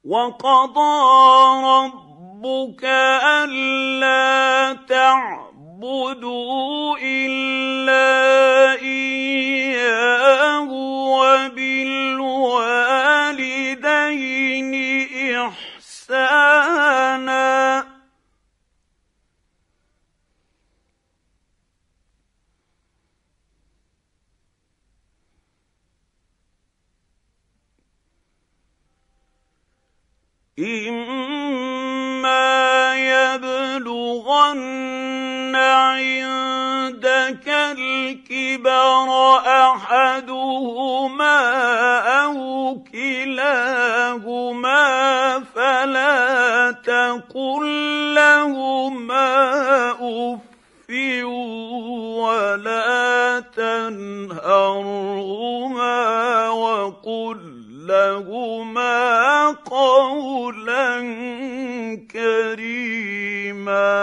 وقضى ربك ألا تعبدوا إلا إياه وبالوالدين إحسانا إما يبلغن عندك الكبر أحدهما أو كلاهما فلا تقل لهما أف ولا تنهرهما وقل لهما قولا كريما.